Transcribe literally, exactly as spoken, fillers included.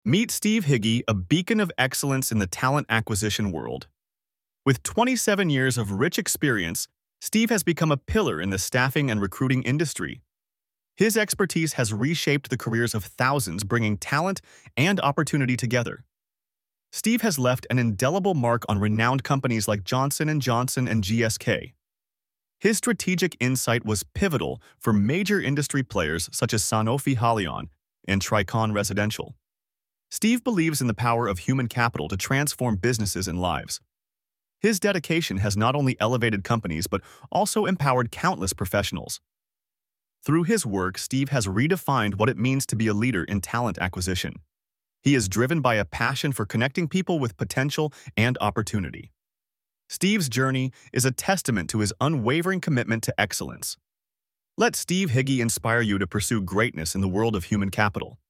Meet Steve Higgy, a beacon of excellence in the talent acquisition world. With twenty-seven years of rich experience, Steve has become a pillar in the staffing and recruiting industry. His expertise has reshaped the careers of thousands, bringing talent and opportunity together. Steve has left an indelible mark on renowned companies like Johnson and Johnson and G S K. His strategic insight was pivotal for major industry players such as Sanofi Haleon and Tricon Residential. Steve believes in the power of human capital to transform businesses and lives. His dedication has not only elevated companies but also empowered countless professionals. Through his work, Steve has redefined what it means to be a leader in talent acquisition. He is driven by a passion for connecting people with potential and opportunity. Steve's journey is a testament to his unwavering commitment to excellence. Let Steve Higgy inspire you to pursue greatness in the world of human capital.